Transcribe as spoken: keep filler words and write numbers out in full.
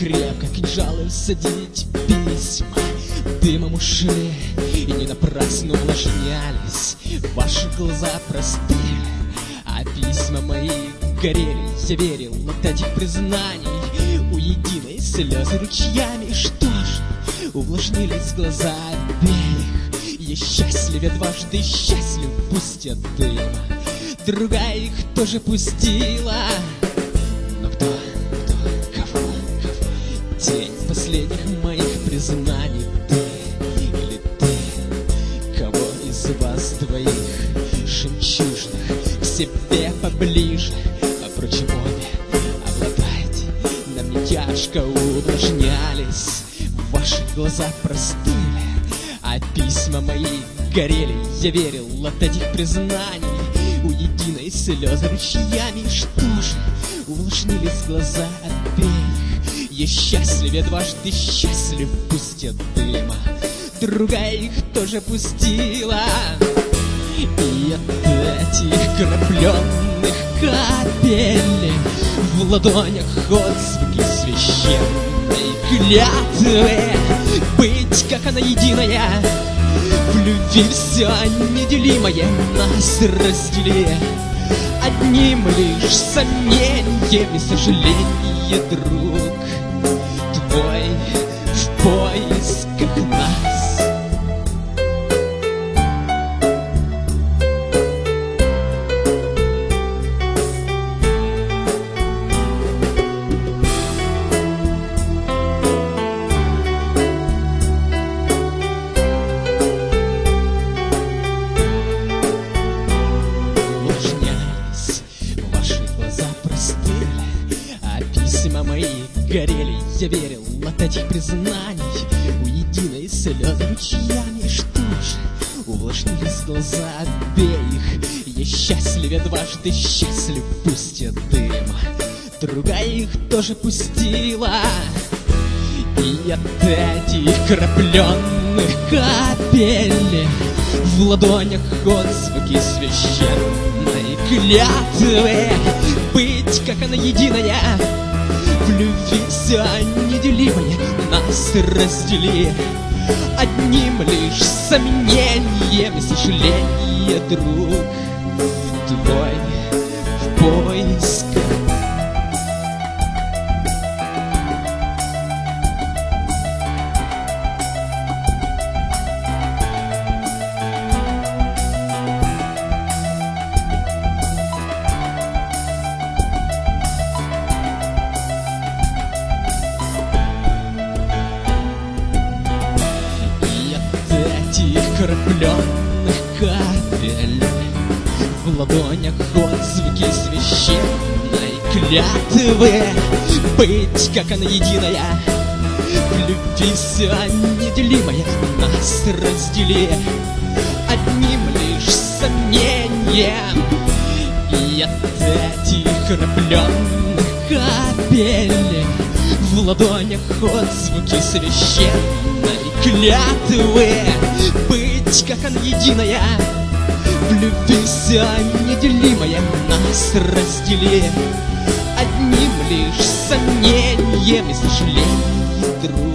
крепко кинжалы всадить письма дымом ушли, и не напрасно увлажнялись ваши глаза простые, а письма мои горели. Я верил от этих признаний у единой слезы ручьями. Что ж, увлажнились глаза обеих. Я счастливее дважды счастлив, пусть от дыма другая их тоже пустила. Но кто, кто, кого, кого? Тень последних моих признаний. Ты или ты? Кого из вас двоих жемчужных к себе поближе? А впрочем, обе обладаете, на мне тяжко увлажнялись ваши глаза простыли, а письма мои горели. Я верил от этих признаний у единой слезы ручьями. Что же, увлажнились глаза обеих. Я счастливее дважды счастлив, пусть от дыма другая их тоже пустила. И от этих крапленных капель в ладонях отзвуки священной клятвы быть, как она единая, в любви все неделимое нас раздели одним лишь сомнением и сожаление, друг твой в поисках нас. Горели, я верил от этих признаний у единой слезы ручьями. Что же, увлажнились глаза обеих. Я счастливее дважды счастлив, пусть от дыма другая их тоже пустила. И от этих крапленных капель в ладонях отзвуки священной клятвы быть, как она единая, в любви все неделимое нас раздели одним лишь сомнением и сожаление, друг твой в поисках. Крапленных капель в ладонях отзвуки священной клятвы быть, как она единая, в любви все неделимое нас раздели одним лишь сомнением. И от этих крапленных капель в ладонях отзвуки священной клятвы быть, как она единая, в любви все неделимое нас раздели одним лишь сомнением и сожалением, друг